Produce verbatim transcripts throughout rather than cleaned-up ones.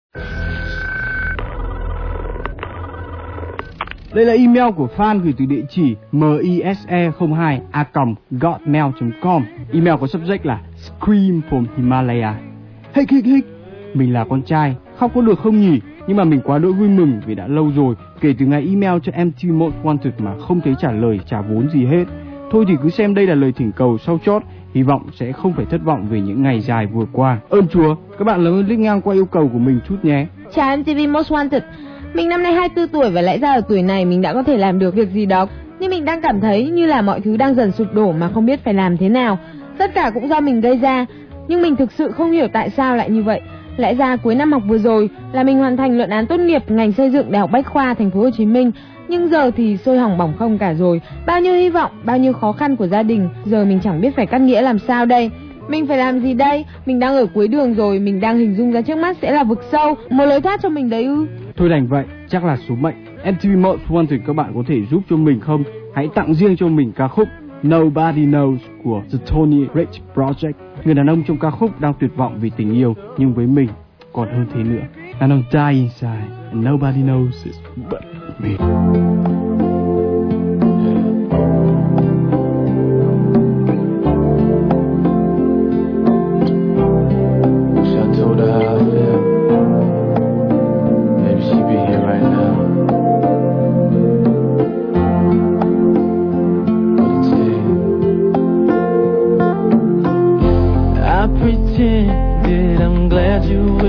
Đây là email của fan gửi từ địa chỉ mise không hai a còng gmail chấm com. Email có subject là Scream from Himalaya. Hích hích hích, mình là con trai, khóc có được không nhỉ? Nhưng mà mình quá đỗi vui mừng vì đã lâu rồi kể từ ngày email cho em tê vê Most Wanted mà không thấy trả lời trả vốn gì hết. Thôi thì cứ xem đây là lời thỉnh cầu sau chót, hy vọng sẽ không phải thất vọng về những ngày dài vừa qua. Ơn Chúa, các bạn lớn lít ngang qua yêu cầu của mình chút nhé. Chào em tê vê Most Wanted. Mình năm nay hai mươi tư tuổi và lẽ ra ở tuổi này mình đã có thể làm được việc gì đó. Nhưng mình đang cảm thấy như là mọi thứ đang dần sụp đổ mà không biết phải làm thế nào. Tất cả cũng do mình gây ra. Nhưng mình thực sự không hiểu tại sao lại như vậy. Lẽ ra cuối năm học vừa rồi là mình hoàn thành luận án tốt nghiệp ngành xây dựng Đại học Bách khoa Thành phố Hồ Chí Minh. Nhưng giờ thì sôi hỏng bỏng không cả rồi. Bao nhiêu hy vọng, bao nhiêu khó khăn của gia đình, giờ mình chẳng biết phải cắt nghĩa làm sao đây. Mình phải làm gì đây? Mình đang ở cuối đường rồi, mình đang hình dung ra trước mắt sẽ là vực sâu, một lối thoát cho mình đấy ư? Thôi đành vậy, chắc là số mệnh. em tê vê Most Wanted các bạn có thể giúp cho mình không? Hãy tặng riêng cho mình ca khúc Nobody Knows của The Tony Rich Project. Người đàn ông trong ca khúc đang tuyệt vọng vì tình yêu, nhưng với mình còn hơn thế nữa. Đàn ông die inside and nobody knows it but me.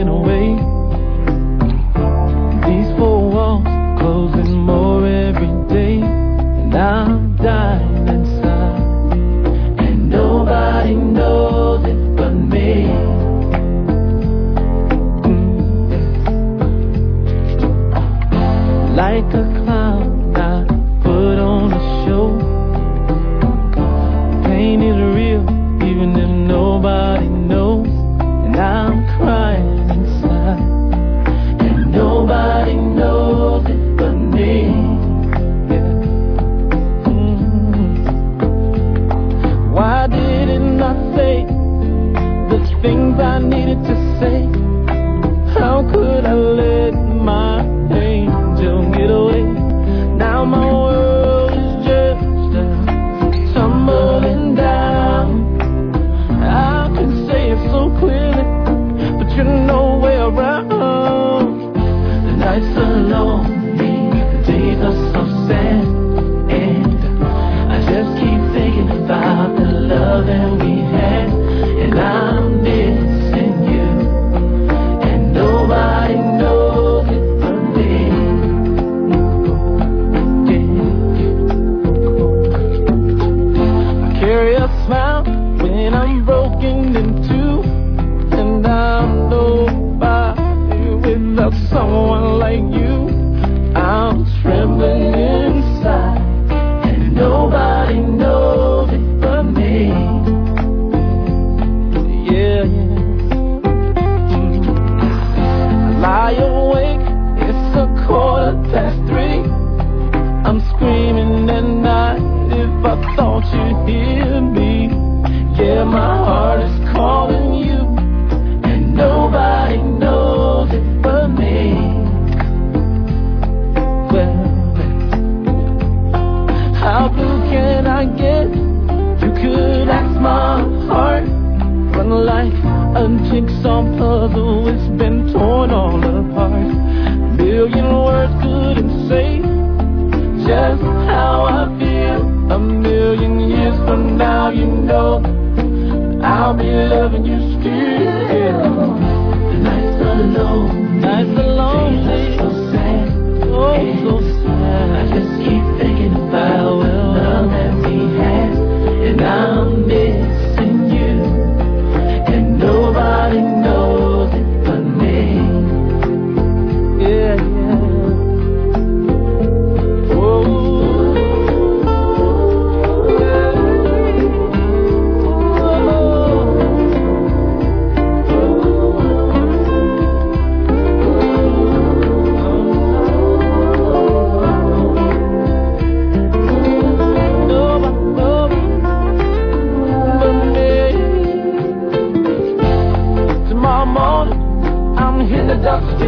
These four walls closing more every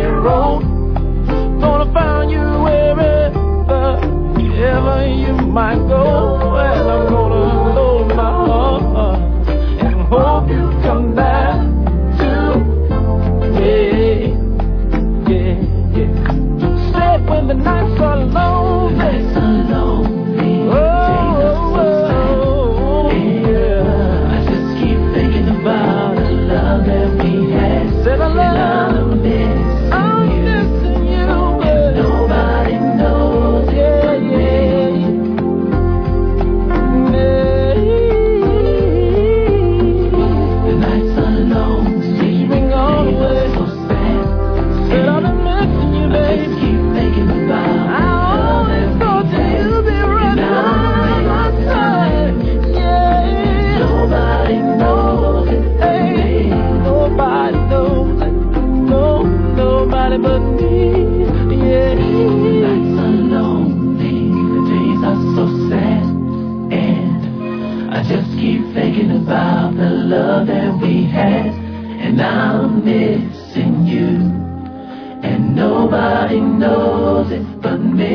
road. Gonna find you wherever, wherever you might go. And I'm gonna load my heart and hope you come back to me. Yeah, yeah. Say when the nights are lonely, the nights are lonely, oh, days are so sad. Yeah, I just keep thinking about the love that we had. Said I love. And I'm missing I'm you. Missing you. And nobody knows yeah, it. Yeah, yeah. The nights are lonely, days are so sad. Said I've been missing you, baby. I just keep thinking about I always thought that you'd be right by my side. Yeah. Nobody knows it. Hey, nobody knows it. No, nobody but me. Yeah. The nights are lonely, the days are so sad, and I just keep thinking about the love that we had, and I'm missing you, and nobody knows it but me.